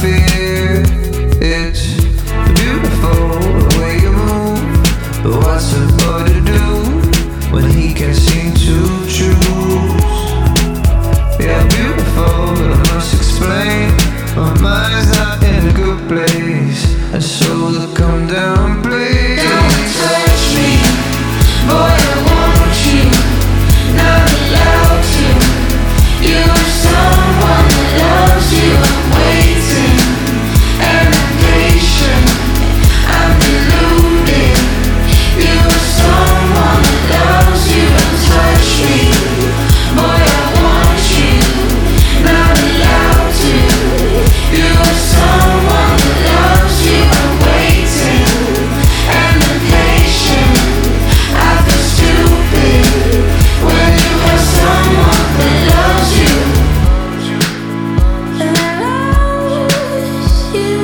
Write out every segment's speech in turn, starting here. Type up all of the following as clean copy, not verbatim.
fear. It's beautiful the way you move, but what's a boy to do when he can't seem to choose? Yeah, beautiful, but I must explain, my mind's not in a good place, and so look, come down, please. Don't touch me, boy, I want you, not allowed to. You're someone that loves you. I'm waiting and I'm patient, I'm deluded. You're someone that loves you. Don't touch me, boy, I want you, not allowed to. You're someone that loves you. I'm waiting and I'm patient. I feel stupid when you have someone that loves you. That loves you.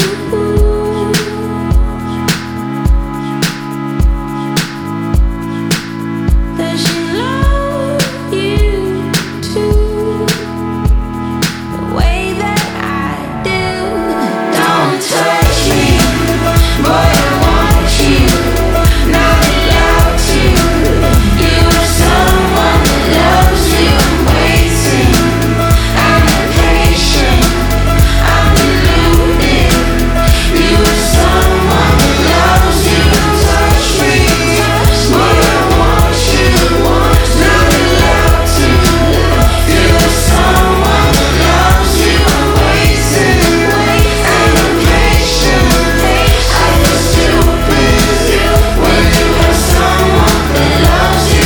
Does she love you too? The way that I do. Don't touch me, boy, I want you, not allowed to. You're someone that loves you. I'm waiting and I'm patient, I'm deluded. You're someone that loves you. Don't touch me, boy, I want you, not allowed to. You're someone that loves you. I'm waiting and I'm patient. I feel stupid when you have someone that loves you.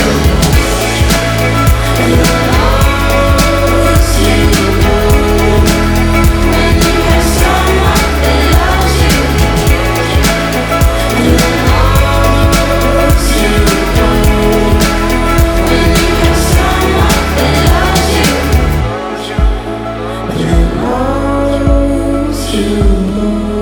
That loves you. When you have someone that loves you. That loves you. When you have someone that loves you. That loves you.